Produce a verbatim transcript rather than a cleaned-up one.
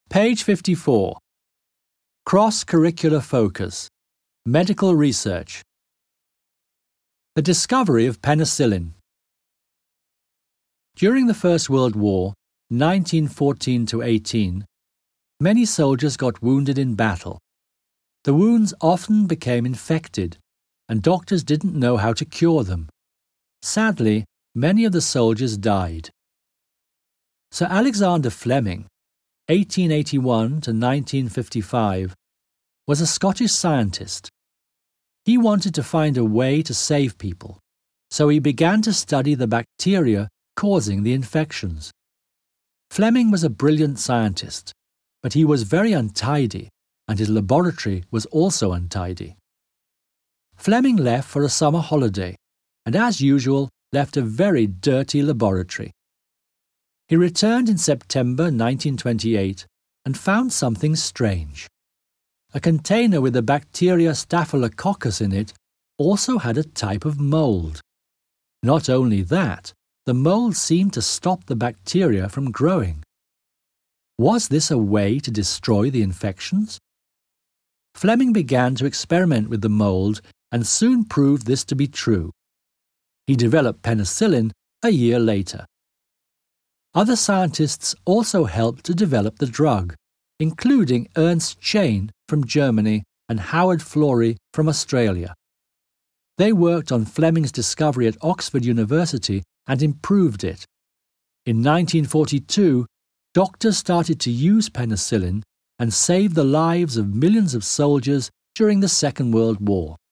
Page fifty-four. Cross-curricular focus. Medical research. The discovery of penicillin. During the First World War, nineteen fourteen to eighteen, many soldiers got wounded in battle. The wounds often became infected, and doctors didn't know how to cure them. Sadly, many of the soldiers died. Sir Alexander Fleming, eighteen eighty-one to nineteen fifty-five, was a Scottish scientist. He wanted to find a way to save people, so he began to study the bacteria causing the infections. Fleming was a brilliant scientist, but he was very untidy, and his laboratory was also untidy. Fleming left for a summer holiday, and as usual left a very dirty laboratory. He returned in September nineteen twenty-eight and found something strange. A container with the bacteria Staphylococcus in it also had a type of mold. Not only that, the mold seemed to stop the bacteria from growing. Was this a way to destroy the infections? Fleming began to experiment with the mold and soon proved this to be true. He developed penicillin a year later. Other scientists also helped to develop the drug, including Ernst Chain from Germany and Howard Florey from Australia. They worked on Fleming's discovery at Oxford University and improved it. In nineteen forty-two, doctors started to use penicillin and saved the lives of millions of soldiers during the Second World War.